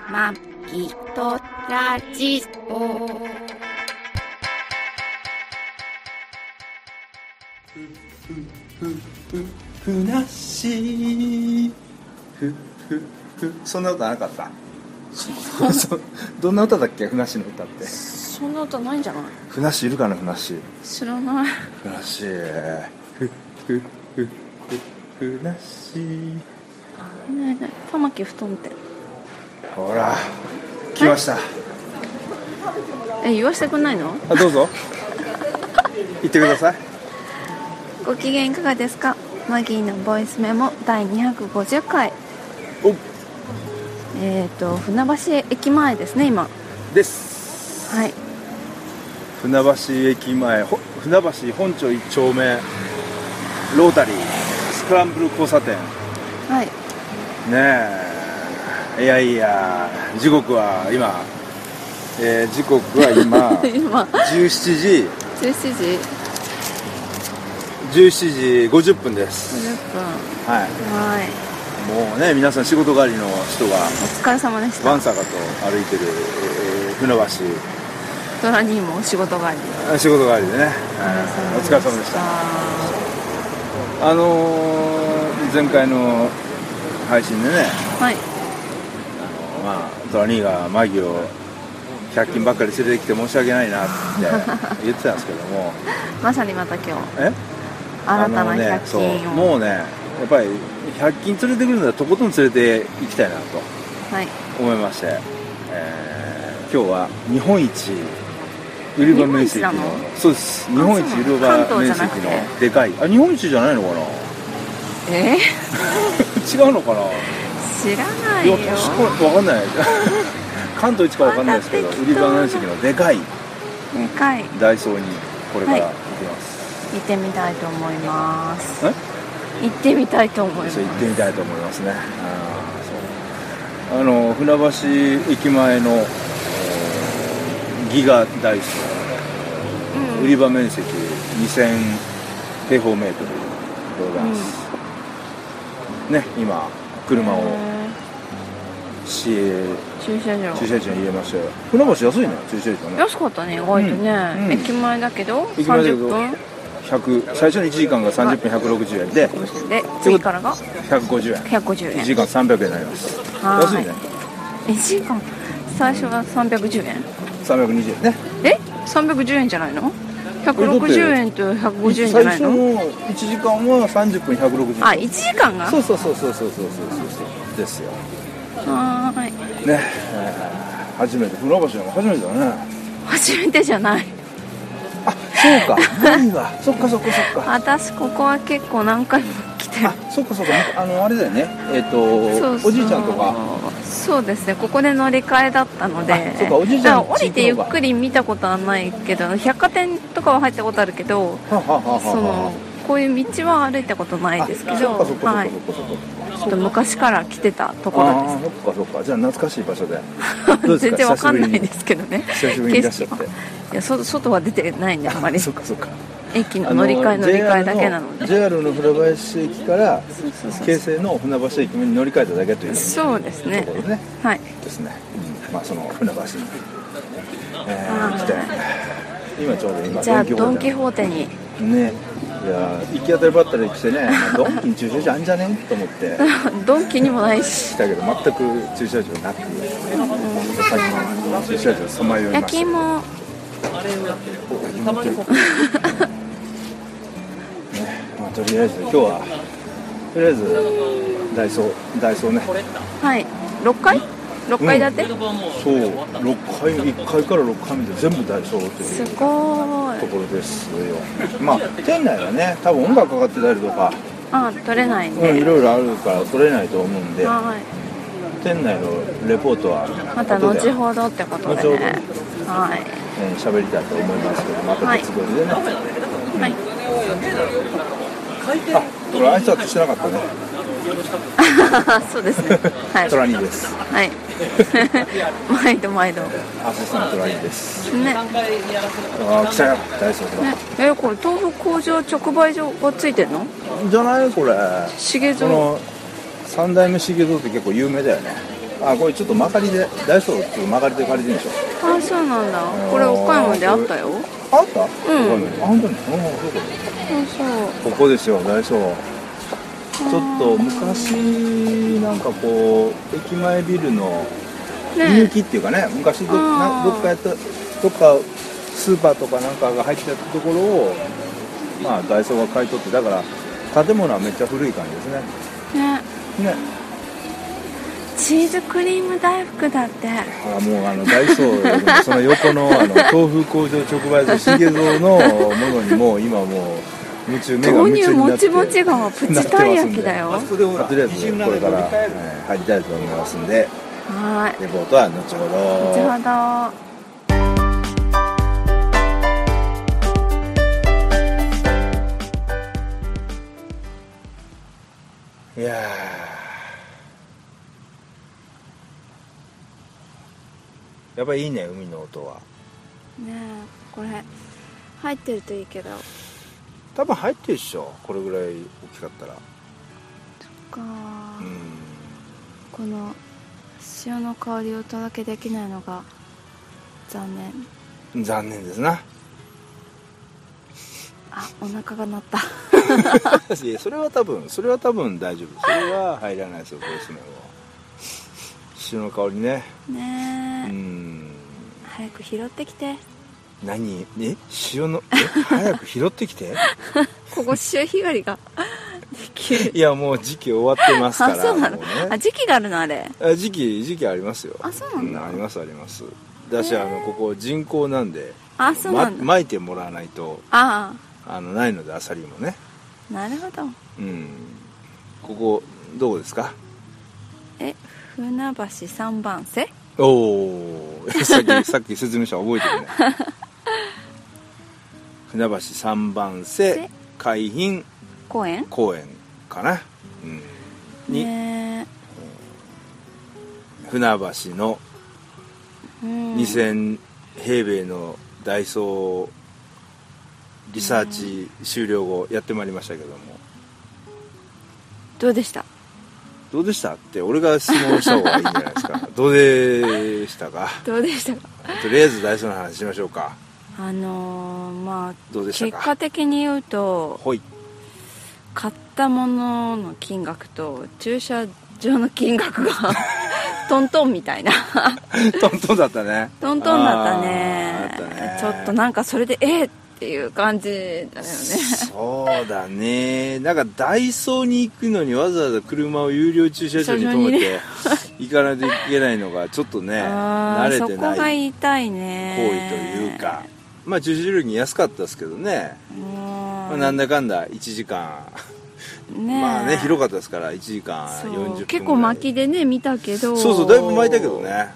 まきとラジオ。 ふなっしーそんな歌なかったどんな歌だっけ、ふなっしーの歌って。 そんな歌ないんじゃない。 ふなっしーいるかな、ふなっしー。 知らない。 ふなっしーふなっしー。 ねえねえ、玉木布団って。 ほら来ました。 言わせてくんないの。 あ、どうぞ言ってください。 ご機嫌いかがですか。マギーのボイスメモ第250回。 お船橋駅前ですね、今です。 はい。 船橋駅前、船橋本町1丁目ロータリースクランブル交差点。 はい。 ねえ、いやいや、時刻は今、今今 17時50分です。 50分。 はい。 はい。 もうね、皆さん仕事帰りの人がお疲れ様でした。 わんさかと歩いてる、船橋。 トラニーも仕事帰り。 仕事帰りでね、お疲れ様でした。前回の配信でね、 はい。 トラニーがマギを100均ばっかり連れてきて申し訳ないなって言ってたんですけどもまさにまた今日新たな100均を、 もうね、やっぱり100均連れてくるならとことん連れて行きたいなと思いまして、今日は日本一売り場面積の、そうです、日本一売り場面積のでかい、日本一じゃないのかな違うのかな、 知らないよ。 いや、分かんない関東一か分かんないですけど、売り場面積のでかいダイソーにこれから行きます。 行ってみたいと思います。行ってみたいと思います。 行ってみたいと思いますね。船橋駅前のギガダイソー、売り場面積2000平方メートルでございます、ね。今車を駐車場に入れましたよ。船橋安いね、駐車場ね。 安かったね、意外とね、駅前だけど30分最初の1時間が30分160円で、 次からが 150円、1時間300円になります。安いね。 1時間最初は310円、 320円ね。 310円じゃないの。160円と150円じゃないの。 最初の1時間は30分160円。 1時間が、 そうですよ。はいね、初めて、船橋は初めてだね。 初めてじゃない。 そうか何がそっか私ここは結構何回も来てる。 そっかあれだよね、おじいちゃんとか。 そうですね、ここで乗り換えだったので、 そうか、おじいちゃん降りてゆっくり見たことはないけど、百貨店とかは入ったことあるけど、こういう道は歩いたことないですけど、ちょっと昔から来てたところです。 そっか、じゃあ懐かしい場所で全然わかんないですけどね。 久しぶりにいらっしゃって。 いや、外は出てないね、あんまり。 そっか駅の乗り換えだけなので、 JR の船橋駅から京成の船橋駅に乗り換えただけという。 そうですね、 ところね。 はいですね。その船橋に来て、今ちょうどじゃあドン・キホーテにね。いや、行き当たりばったりしてね、ドンキに駐車場あんじゃねんと思ってドンキにもないし来たけど、全く駐車場なく、さっき駐車場さまよいました。 焼き芋とりあえず今日はダイソーね。 はい、6階建て、 そう、6階、1階から6階まで全部ダイソーというすごいところですよ。店内はね、多分音楽かかってたりとか撮れないんで、 いろいろあるから撮れないと思うんで、店内のレポートはまた後ほどってことでね、 喋りたいと思いますけど、また別撮りでね。これ挨拶してなかったね。 そうですね。 トラニーです。 毎度。 アシスタントトラニーです。 ね。 来たよ、ダイソーだ。これ豆腐工場直売所がついてんの？ じゃないこれ。 重蔵。 三代目重蔵って結構有名だよね。 これちょっと曲がりで、ダイソーちょっと曲がりで借りてるんでしょ。 そうなんだ。これ岡山であったよ。 あった？ うん。 本当に？ そうここですよ、ダイソー。ちょっと昔なんかこう駅前ビルの居抜きっていうかね、昔どっかスーパーとかなんかが入ってたところをダイソーが買い取って、だから建物はめっちゃ古い感じですね。ね。 チーズクリーム大福だって。 もうダイソーその横の豆腐工場直売所しげぞうのものにも今もう目が夢中になって、 豆乳もちもちがプチたい焼きだよ。 とりあえずこれから入りたいと思いますんで、 はい。 レポートは後ほど。いややっぱりいいね、海の音は。 ねえ、これ入ってるといいけど。 多分入ってるでしょ、これぐらい大きかったら。 そっか。この潮の香りをお届けできないのが残念ですな。 お腹が鳴ったいや、それは多分大丈夫。それは入らないですよ、これですね。潮の香りね。 ねえ。早く拾ってきて。 潮の早く拾ってきてここ潮干狩りができる。 いや、もう時期終わってますから。 そうなの？時期があるの？あれ時期ありますよ。 そうなんだ。 ありますだし、ここ人工なんで、 そうなんだ。 巻いてもらわないとないので、アサリもね。なるほど。 ここどこですか？ 船橋3番瀬。 さっき説明した覚えてるね。船橋3番瀬海浜公園かな、に、船橋の2000平米のダイソーリサーチ終了後やってまいりましたけども、 どうでしたって俺が質問した方がいいんじゃないですか。どうでしたか。 とりあえずダイソーの話しましょうか。 どうでしたか。結果的に言うと、買ったものの金額と駐車場の金額がトントンみたいなトントンだったね。 ちょっとなんかそれでっていう感じだよね。 そうだね。なんかダイソーに行くのにわざわざ車を有料駐車場に止めて行かないといけないのがちょっとね慣れてないそこが痛いね。 行為というか、駐車料金安かったですけどね。なんだかんだ1時間広かったですから1時間40分ぐらい。 結構巻きでね見たけど。 そうだいぶ巻いたけどね。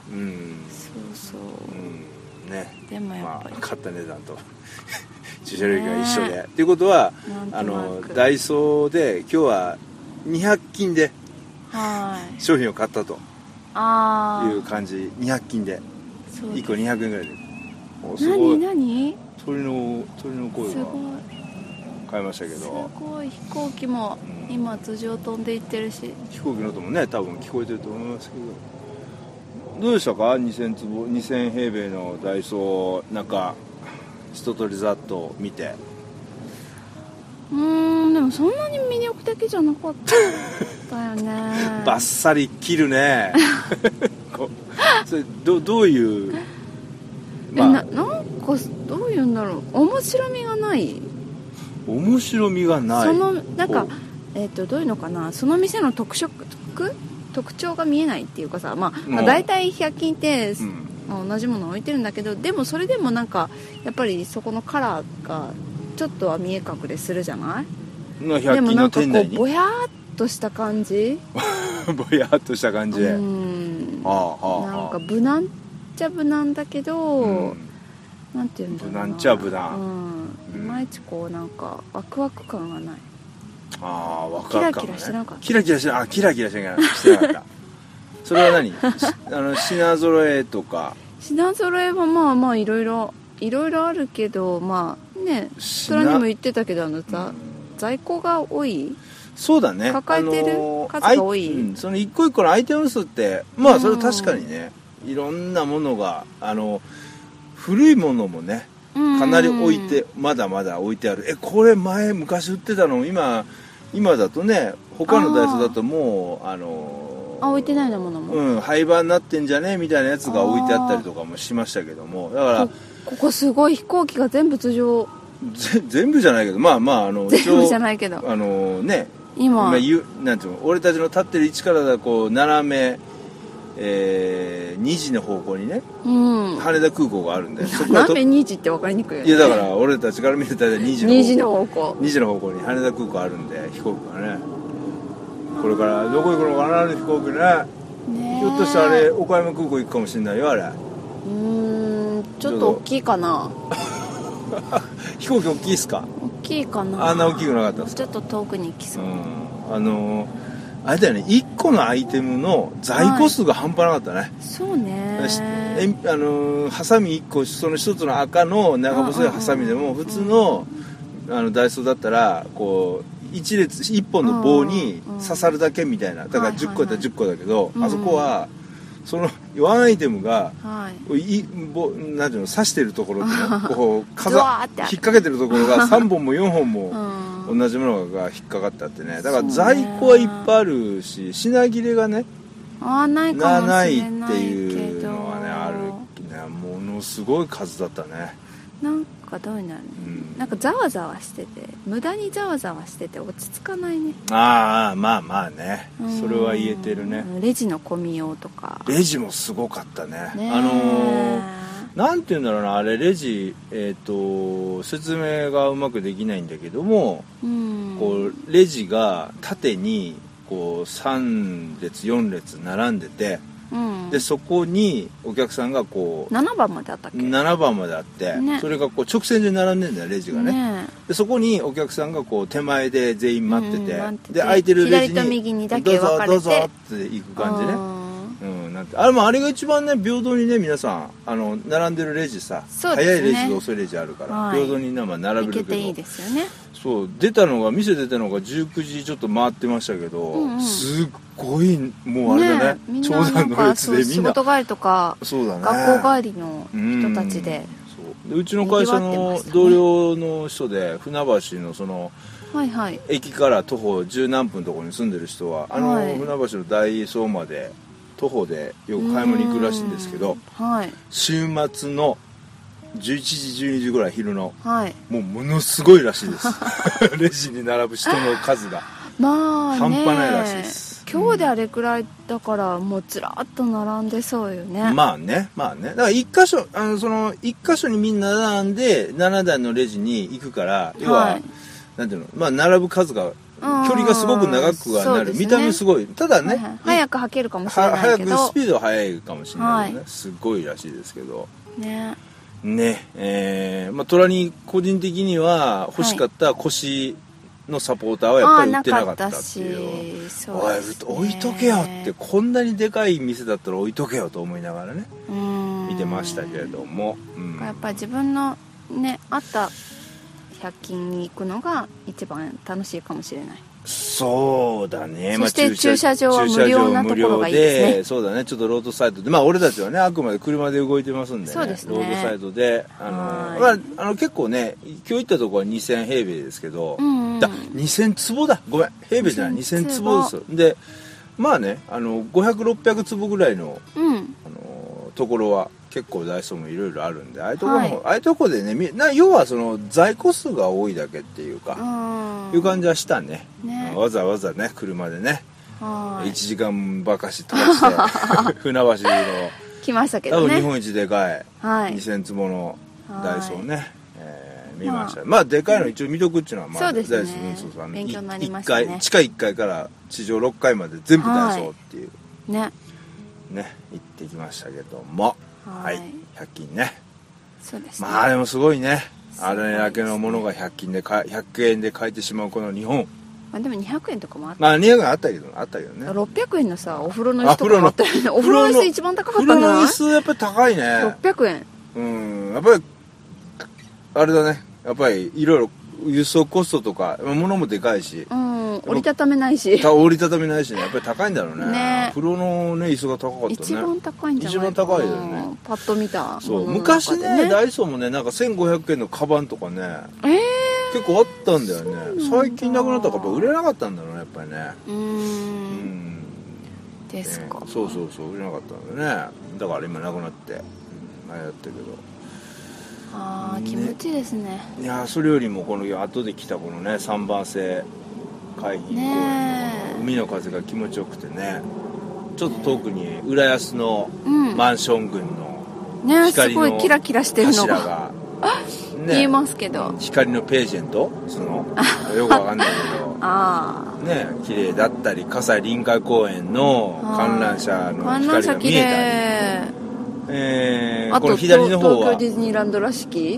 ね。 でもやっぱり買った値段と駐車料金が一緒で、っていうことはダイソーで今日は200均で商品を買ったという感じ。200均で1個200円ぐらいで。 何鳥の声が買いましたけど、 すごい。飛行機も今頭上飛んでいってるし、 飛行機の音もね多分聞こえてると思いますけど、どうでしたか。2000平米のダイソー、なんか一通りざっと見て。 でもそんなに魅力的じゃなかったよね。 バッサリ切るねそれどういうなんかどういうんだろう、面白みがない。なんかどういうのかな、その店の特徴が見えないっていうかさ、大体100均って同じもの置いてるんだけど、でもそれでもなんかやっぱりそこのカラーがちょっとは見え隠れするじゃない。でもなんかこうぼやーっとした感じぼやっとした感じ。 なんか無難っちゃ無難だけど、なんていうんだろうな、 無難っちゃ無難、 いまいちこうなんかワクワク感がない。 ワクワク感がね。 キラキラしてなかった。 キラキラしてなかったそれは何品揃えとか。 品揃えはいろいろあるけど、虎にも言ってたけど在庫が多い。 そうだね。 抱えてる数が多い。 その一個一個のアイテム数って、まあそれは確かにね、いろんなものが、古いものもね、かなり置いて、まだまだ置いてある。これ昔売ってたの、今だとね、他のダイソーだともう、 置いてないようなものも。 廃盤になってんじゃねみたいなやつが置いてあったりとかもしましたけども、だから、 ここすごい飛行機が全部頭上。 全部じゃないけど、まあまあ、 全部じゃないけど。 ね、 今なんていうの、俺たちの立ってる位置からだこう、斜め、2時の方向にね、羽田空港があるんで、 斜め2時って分かりにくいよね。 いやだから俺たちから見てたら2時の方向 2時の方向に羽田空港あるんで、飛行機がね、これからどこ行くのかな、飛行機ね。ひょっとしたらあれ岡山空港行くかもしれないよ、あれ。 ちょっと大きいかな。 飛行機大きいっすか？ 大きいかな。 あんな大きくなかったっすか？ ちょっと遠くに行きそう。 あれだよね、1個のアイテムの在庫数が半端なかったね。 そうね。 ハサミ1個、その1つの赤の長細いハサミでも、普通のダイソーだったらこう1本の棒に刺さるだけみたいな、だから10個やったら10個だけど、あそこはそのワンアイテムが、なんていうの、刺してるところってね、こう引っ掛けてるところが3本も4本も同じものが引っかかってあってね、だから在庫はいっぱいあるし、品切れがねないっていうのはね、あるね。ものすごい数だったね。 なんかどうになる、なんかざわざわしてて、無駄にざわざわしてて落ち着かないね。 まあまあね、それは言えてるね。 レジの混みようとか。 レジもすごかったね。なんていうんだろうな、あれレジ、説明がうまくできないんだけども、こうレジが縦にこう3列4列並んでて、でそこにお客さんがこう 7番まであったっけ ？7番まであって、それがこう直線で並んでんだよ、レジがね。でそこにお客さんがこう手前で全員待ってて、で空いてるレジに左と右にだけ分かれてどうぞって行く感じね。なんてあれが一番ね、平等にね、皆さん並んでるレジさ、早いレジと遅いレジあるから、平等に並べるけど、 行けていいですよね。 そう店出たのが19時ちょっと回ってましたけど、すっごいもうあれだね、長蛇の列でみんな仕事帰りとか、 そうだね、 学校帰りの人たちで、 うちの会社の同僚の人で船橋のその駅から徒歩十何分のところに住んでる人は、船橋のダイソーまで徒歩でよく買い物に行くらしいんですけど、週末の11時12時ぐらい昼の、もうものすごいらしいですレジに並ぶ人の数が半端ないらしいです。 今日であれくらいだからもうずらっと並んでそうよね。 まあねだから一箇所その一箇所にみんな並んで7段のレジに行くから、要はなんていうの、並ぶ数が距離がすごく長くはなる、見た目すごい、ただね、 早く履けるかもしれないけど、 早くスピードは速いかもしれないけどね、すごいらしいですけど虎に個人的には欲しかった腰のサポーターはやっぱり売ってなかったっていう、置いとけよって、こんなにでかい店だったら置いとけよと思いながらね見てましたけれども、 やっぱり自分のねあった100均に行くのが一番楽しいかもしれない。 そうだね。 そして駐車場は無料なところがいいですね。 そうだね。ちょっとロードサイドで、俺たちはね、あくまで車で動いてますんでね。 そうですね。 ロードサイドで、結構ね、今日行ったところは2000平米ですけど、2000坪だ。ごめん、平米じゃない、2000坪です。で、500、600坪ぐらいの、ところは結構ダイソーもいろいろあるんで、ああいうところでね、要はその在庫数が多いだけっていうか、いう感じはしたね。わざわざね、車でね、1時間ばかし飛ばして船橋の来ましたけどね、 多分日本一でかい2000坪のダイソーね、見ました。でかいの一応見とくっていうのは、 そうですね、勉強になりましたね。 地下1階から地上6階まで全部ダイソーっていうね行ってきましたけども、100均ね。 そうですね。 でもすごいね、あれだけのものが100円で買えてしまうこの日本。 でも200円とかもあった。 200円あったけどね。 600円のさ、お風呂の椅子とかもあったよね。お風呂の椅子一番高かったんじゃない？お風呂の椅子やっぱり高いね。 600 円。やっぱりあれだね。やっぱりいろいろ輸送コストとか物もでかいし、 お折りたためないし折りたためないしね、やっぱり高いんだろうね。風呂のね椅子が高かったね。 一番高いんじゃないかな。 一番高いよね、 パッと見たものの中でね。 そう昔ねダイソーもねなんか1500円のカバンとかね、結構あったんだよね。最近なくなったから売れなかったんだろうね、やっぱりね。 ですか、 そう売れなかったんだよね。だから今なくなって、あれやったけど、 気持ちいいですね。 いやそれよりもこの後で来たこのね3番線海浜公園の海の風が気持ちよくてね、ちょっと遠くに浦安のマンション群の光のすごいキラキラしてるのが見えますけど、 光のページェントそのよくわかんないけどね、綺麗だったり、葛西臨海公園の観覧車の光が見えたり、 あとこの左の方は東京ディズニーランドらしき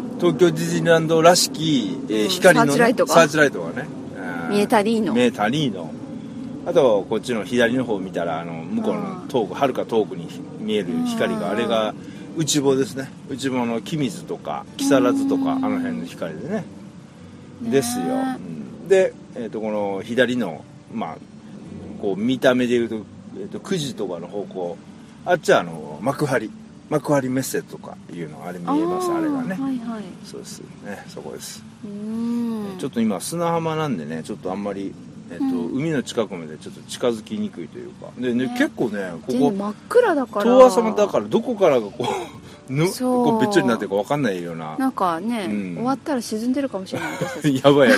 光の、ね、 サーチライトがね見えたりのあとこっちの左の方を見たら向こうのはるか遠くに見える光が、あれが内房ですね。内房の君津とか木更津とかあの辺の光でねですよ。で、この左のこう見た目でいうと、9時とかの方向、あっちは幕張メッセとかいうのあれ見えます。あれがね、そうですね、そこです。ちょっと今砂浜なんでね、ちょっとあんまり、海の近くまでちょっと近づきにくいというかで、ね、結構ねここ真っ暗だから遠浅間だからどこからがこうべっちょりになってるか分かんないような、 なんかね、終わったら沈んでるかもしれないやばい、ね、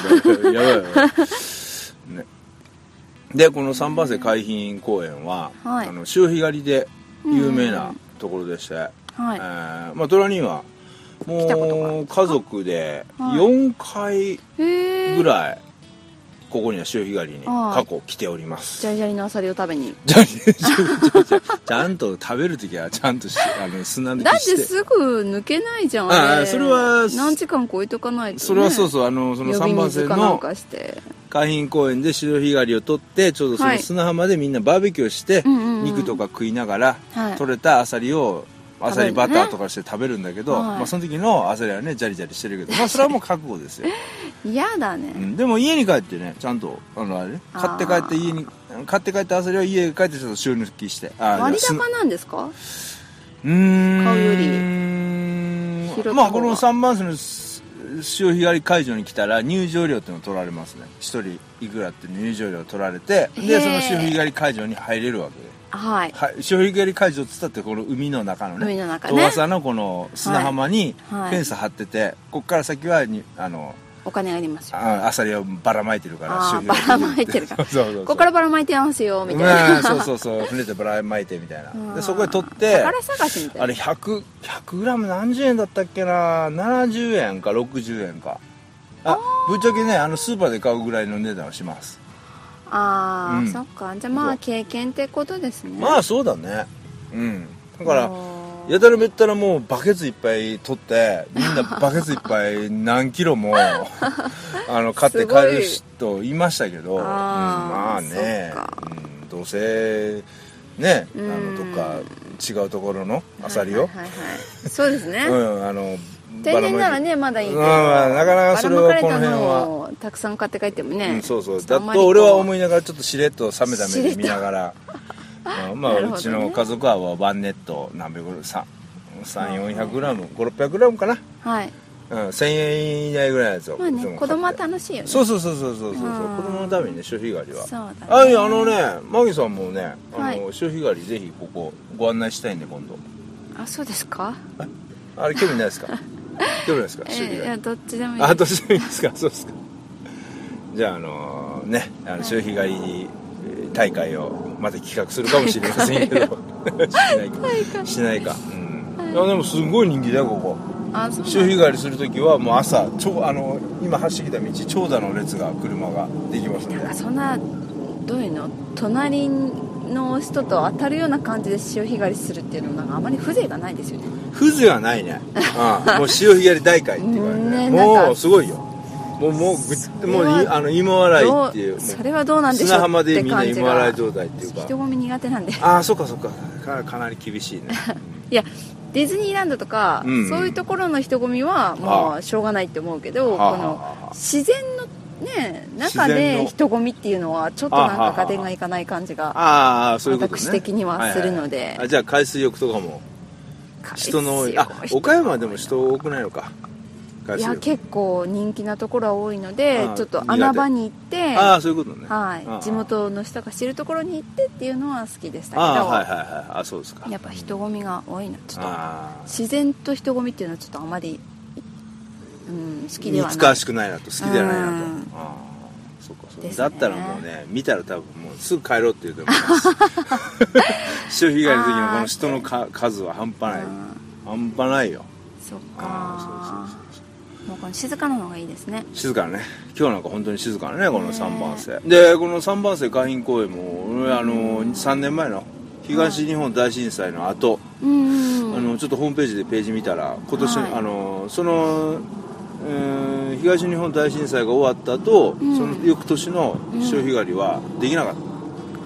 でこの三番瀬海浜公園は、潮干狩りで有名なところでして、虎にはもう家族で4回ぐらいここには潮干狩りに過去来ております。 ジャリジャリのアサリを食べにちゃんと食べるときはちゃんと砂抜きして。 だってすぐ抜けないじゃん。 それは何時間超えとかないと、ね、 それはそうその3番線の海浜公園で潮干狩りを取って、ちょうどその砂浜でみんなバーベキューして、肉とか食いながら、取れたアサリをアサリバターとかして食べるんだけど、その時のアサリはねジャリジャリしてるけど、それはもう覚悟ですよ。 嫌だね、 でも家に帰ってねちゃんとあれ買って帰ってアサリは家に帰ってちょっと塩抜きして。 割高なんですか？買うよりこの3番線の潮干狩り会場に来たら入場料っていうのを取られますね。1人いくらって入場料を取られて、でその潮干狩り会場に入れるわけで、潮干狩り会場っつったってこの海の中のね、遠浅のこの砂浜にフェンス張ってて、ここから先はお金ありますよ。 アサリをばらまいてるから、 ばらまいてるからここからばらまいてますよみたいな、 そう船でばらまいてみたいな。でそこで取って宝探しみたいな。 あれ100グラム何十円だったっけな、70円か60円か、ぶっちゃけねスーパーで買うぐらいの値段はします。 そっか。じゃあ経験ってことですね。 そうだね。だからやたらめったらもうバケツいっぱい取って、みんなバケツいっぱい何キロも買って帰る人いましたけど、どうせねどっか違うところのアサリをそうですね。天然ならねまだいいけど、なかなかそれはこの辺はたくさん買って帰ってもね、 だと俺は思いながらちょっとしれっと冷めた目で見ながらうちの家族はワンネット何百300-400グラム500-600グラムかな、1000円以内ぐらいのやつを子供は楽しいよね。 そう子供のためにね潮干狩りはマギさんもね潮干狩りぜひここご案内したいんで今度。 そうですか。 あれ興味ないですか？興味ないですか？ いやどっちでもいい。 どっちでもいいですか？そうですか。じゃあ潮干狩り大会をまた企画するかもしれませんけどしないか。でもすごい人気だよここ。潮干狩りするときはもう朝今走ってきた道長蛇の列が車ができますんで。 そんなどういうの隣の人と当たるような感じで潮干狩りするっていうのはあまり風情がないですよね。 風情はないね。もう潮干狩り大会っていうかね、もうすごいよ。もう芋洗いっていう、 それはどうなんでしょう。 砂浜でみんな芋洗い状態っていうか。 人混み苦手なんで。 そっかかなり厳しいね。 いやディズニーランドとか、そういうところの人混みはもうしょうがないって思うけど、この自然のね中で人混みっていうのはちょっとなんか加点がいかない感じが私的にはするので、 じゃあ海水浴とかも人の多い。岡山でも人多くないのか。 いや結構人気なところは多いので、ちょっと穴場に行って、 そういうことね。 地元の人が知るところに行ってっていうのは好きでしたけど、 そうですか。 やっぱ人混みが多いのちょっと自然と人混みっていうのはちょっとあまり、好きではない。 難しくないなと、好きではないなと。そうか。だったらもうね、見たら多分もうすぐ帰ろうって言うと思います。潮干狩りの時のこの人の数は半端ない。半端ないよ。 そっか。もうこの静かなのがいいですね。 静かなね。今日なんか本当に静かなね、この3番線で、この3番線海浜公園も3年前の東日本大震災の後、ちょっとホームページでページ見たら今年、その東日本大震災が終わった後、その翌年の潮干狩りはできなかった。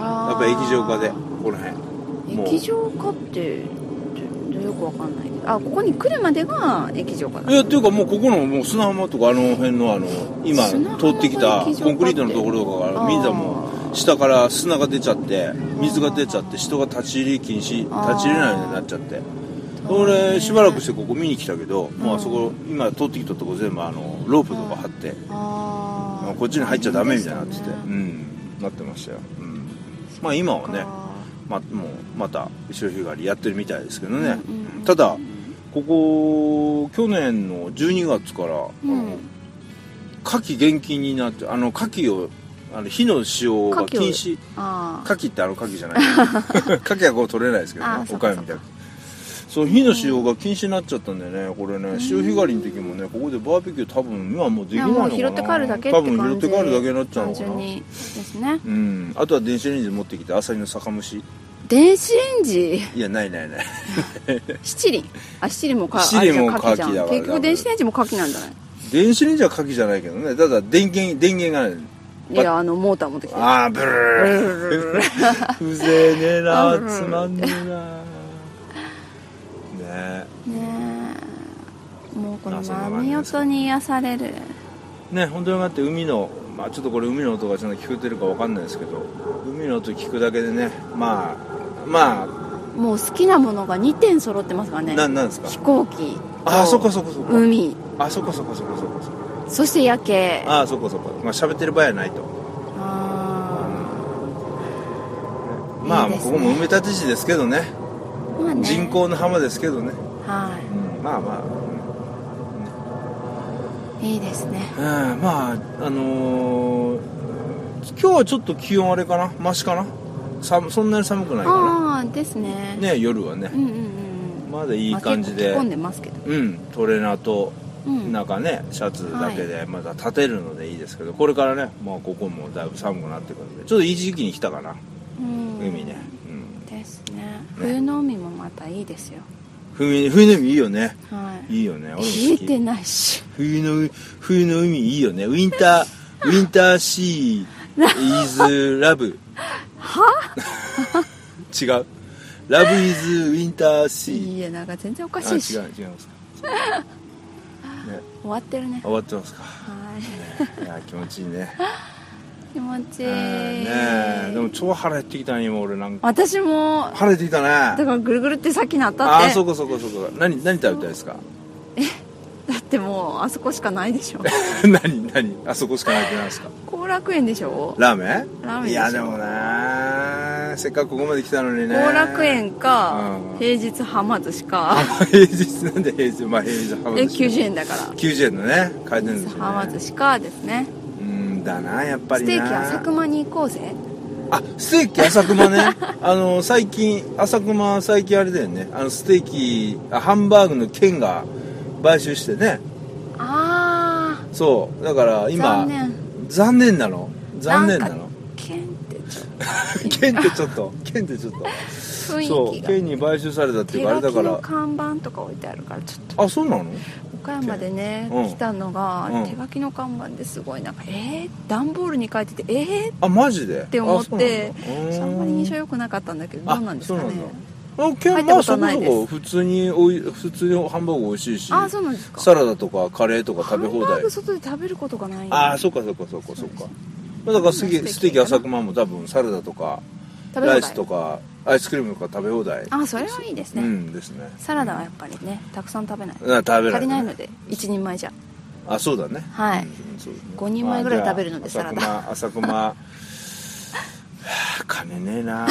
やっぱり液状化でこの辺。 液状化ってよくわかんないけど、ここに来るまでが液状化だ。 っていうかもうここのもう砂浜とか辺の今通ってきたコンクリートのところとかからみんなもう下から砂が出ちゃって水が出ちゃって人が立ち入れないようになっちゃって、俺しばらくしてここ見に来たけど、もうあそこ今通ってきたとこ全部ロープとか張ってこっちに入っちゃダメみたいになってて、なってましたよ。まあ今はねもうまた潮干狩りやってるみたいですけどね。ただここ去年の12月から牡蠣厳禁になって、牡蠣を火の使用が禁止。牡蠣って牡蠣じゃない牡蠣はこう取れないですけどね、岡山みたいな。そう、火の使用が禁止になっちゃったんだよね。これね、潮干狩りの時もね、ここでバーベキュー多分今はもうできないのかな。 拾って帰るだけって感じ。 多分拾って帰るだけになっちゃうのかな。 単純にですね。 あとは電子レンジ持ってきてアサリの酒蒸し。 電子レンジ？ いや、ない七輪も牡蠣じゃん。 結局電子レンジも牡蠣なんじゃない？ 電子レンジは牡蠣じゃないけどね。ただ電源がない。 いや、モーター持ってきて。 ブルーふぜえねえな、つまんねえな。ねもうこの波音に癒されるね。本当にだって海のちょっとこれ海の音がちゃんと聞こえてるかわかんないですけど、海の音聞くだけでね、まあもう好きなものが2点揃ってますからね。 なんですか？ 飛行機、 そこ海、 そこそして夜景。 そこ喋ってる場合はないと。もうここも埋め立て地ですけどね。人工の浜ですけどね。 いいですね。 今日はちょっと気温あれかな、マシかな。そんなに寒くないかな。 ですね。 夜はね。まだいい感じで。 着込んでますけど。 トレーナーと中ね、シャツだけでまだ立てるのでいいですけど、これからね、ここもだいぶ寒くなってくるんで、ちょっといい時期に来たかな。海ね。 ですね。冬の海もまたいいですよ。 冬の海いいよね。いいよね。 冷えてないし。 冬の海いいよね。ウィンターシーイズラブ。違う。ラブイズウィンターシー。 いや、なんか全然おかしいし。 違いますか。 終わってるね。 終わってますか。いや、気持ちいいね。 気持ちいいね。でも超腹減ってきたね、今俺なんか。 私も腹減ってきたね。だからぐるぐるってさっきなったって。 そこ。何食べたいですか？ だってもうあそこしかないでしょ。 何あそこしかないって何ですか？ 後楽園でしょ。 ラーメンいやでもね、せっかくここまで来たのにね。 後楽園か、平日はま寿司か。 平日なんで平日はま寿司。 90円だから。 90円のね、回転寿司ね。 はま寿司かですね。 だな、やっぱりな。 ステーキ浅熊に行こうぜ。 ステーキ浅熊ね。最近浅熊あれだよね。ステーキハンバーグの券が買収してね。そうだから今残念なの。 券ってちょっと雰囲気が県に買収されたっていうかあれだから。 手書きの看板とか置いてあるからちょっと。 そうなの？ 岡山でね、来たのが手書きの看板ですごいなんか段ボールに書いててマジでって思ってあんまり印象良くなかったんだけどどうなんですかね。 入ったことないです。 普通にハンバーグ美味しいし。 そうなんですか。 サラダとかカレーとか食べ放題。 ハンバーグ外で食べることがない。 そうか。だからステーキ朝熊も多分サラダとかライスとかアイスクリームとか食べ放題。 それはいいですね。 ですね。 サラダはやっぱりね、たくさん食べない。 足りないので1人前じゃ。 そうだね。 はい。5人前ぐらい食べるのでサラダ。 朝熊金ねえな。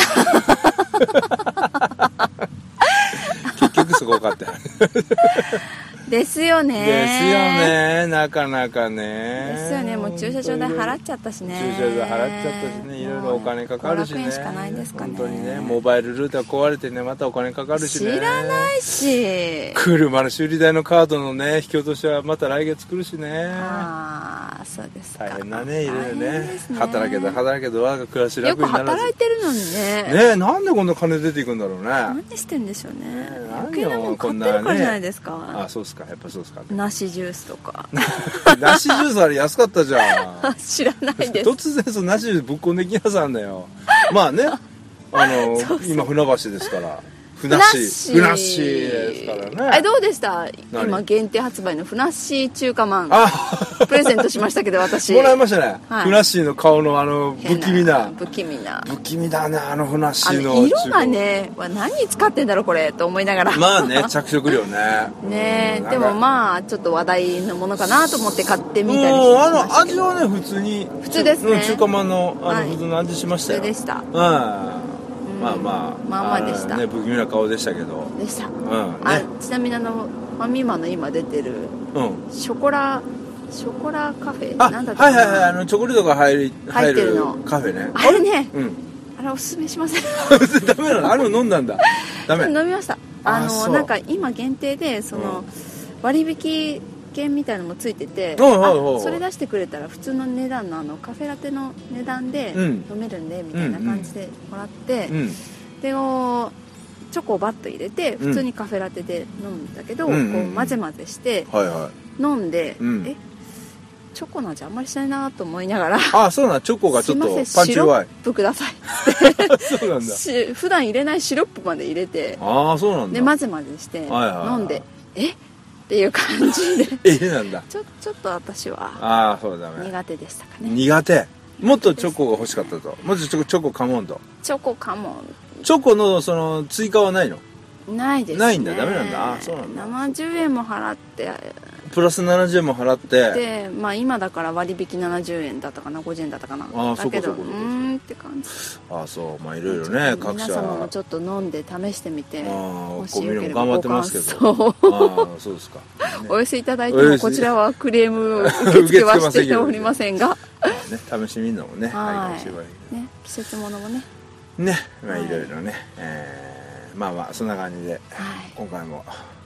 結局そこかってですよね。 なかなかね。 ですよね。もう駐車場代払っちゃったしね。 駐車場払っちゃったしね。いろいろお金かかるしね。500 円しかないですかね。 本当にね。モバイルルーター壊れてね、またお金かかるしね。 知らないし。 車の修理代のカードのね、引き落としはまた来月来るしね。 そうですか。 大変だね、いろいろね。働けど我が暮らし楽にならず。 よく働いてるのにね。 ね、なんでこんな金出ていくんだろうね。 何してんでしょうね。余計なもん買ってるからじゃないですか。 そうですか。やっぱそうですかね。 梨ジュースとか。 梨ジュースあれ安かったじゃん。 知らないです。 突然その梨ジュースぶっこんできなさんだよ。まあね、今船橋ですから。ふなっしーですからね。 どうでした？今限定発売のふなっしー中華まん。プレゼントしましたけど私。 もらいましたね。ふなっしーの顔の不気味な。 不気味だね、ふなっしーの。 色がね、何使ってんだろうこれと思いながら。 まあね、着色料ね。 ね、でもまあちょっと話題のものかなと思って買ってみたりしてましたけど。 味はね普通ですね。中華まんの普通の味しましたよ。 普通でした。 まあでしたね。不気味な顔でしたけど。 でした。ちなみにファミマの今出てるショコラカフェなんだっけ。 はい、チョコレートが入るカフェね。 あれね、あれおすすめしません？ ダメなの？飲んだんだ。ダメ。 飲みました。なんか今限定で割引券みたいなのもついてて、それ出してくれたら普通の値段のカフェラテの値段で飲めるんでみたいな感じでもらって、でチョコをバッと入れて普通にカフェラテで飲むんだけど、こう混ぜして飲んで、チョコの味あんまりしないなと思いながら、 そうなん、チョコがちょっとパンチ弱い。 シロップくださいってそうなんだ。 普段入れないシロップまで入れて、 そうなんだ。 で混ぜして飲んで、っていう感じでなんだ。 ちょっと私はそうだね。 苦手でしたかね。 苦手。もっとチョコが欲しかったと。もっとチョコカモンと。 チョコカモン。 チョコの追加はないの？ ないですね。 ないんだ。ダメなんだ。そうなんだ。 70円も払ってプラス70円も払ってで、今だから割引70円だったかな、50円だったかな。だけどって感じ。 そう、いろいろね、各社皆様もちょっと飲んで試してみて、 もしよければ頑張ってますけど。そうですか。 お寄せいただいてもこちらはクレーム受付はしておりませんが、 試してみるのもね、いいかもしれないね。季節ものもね、 いろいろね、そんな感じで今回も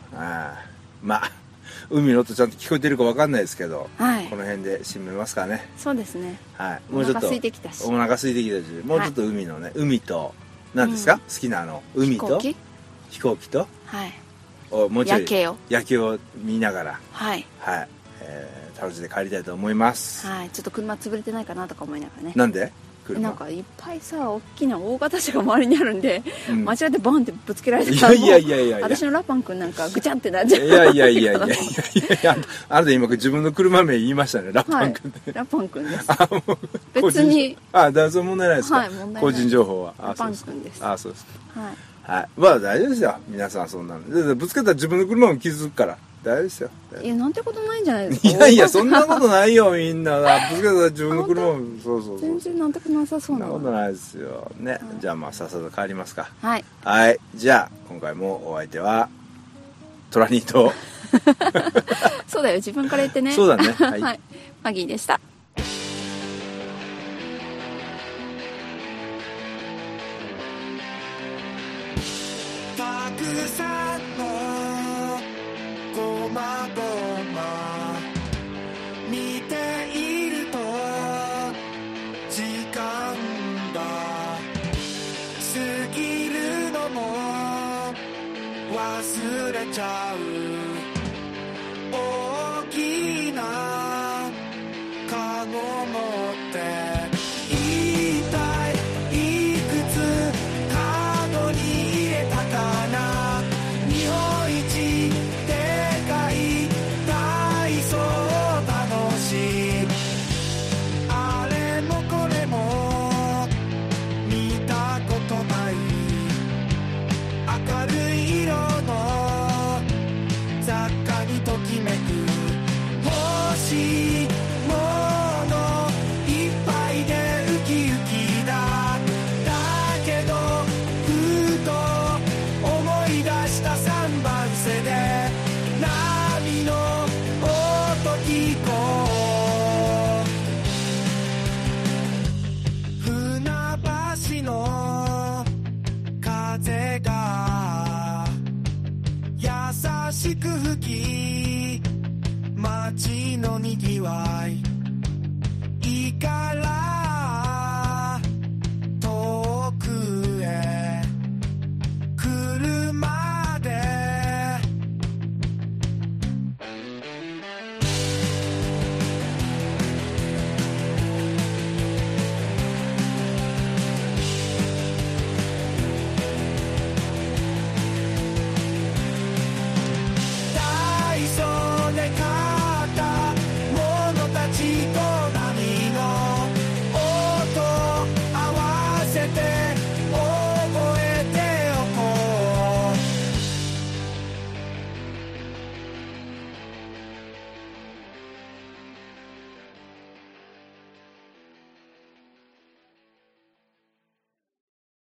海の音ちゃんと聞こえてるか分かんないですけど、この辺で締めますかね。 そうですね。 もうちょっとお腹空いてきたし、もうちょっと海のね、海と何ですか、好きな海と飛行機と、もうちょい夜景を見ながら、楽しんで帰りたいと思います。 ちょっと車潰れてないかなとか思いながらね。 なんで？ なんかいっぱい大きな大型車が周りにあるんで、間違ってバンってぶつけられてたら、私のラパン君なんかぐちゃんってなっちゃう。 あなた今自分の車名言いましたね、ラパン君って。 ラパン君です。別にそう問題ないですか？個人情報は。 ラパン君です。 そうですか。大丈夫ですよ、皆さん。そんなのぶつけたら自分の車も傷つくから大丈夫ですよ。 なんてことないんじゃないですか。 そんなことないよ、みんな。ぶつけたら自分の車も。そう全然なんてことなさそうな。 そんなことないですよね。じゃあさっさと帰りますか。 はいじゃあ今回もお相手はトラニーとそうだよ、自分から言ってね。 そうだね。 マギーでした。 たくさんのごまごま見ていると時間が過ぎるのも忘れちゃう。大きなカゴ持って一体いくつカゴに入れたかしく吹き街のにぎわいいいから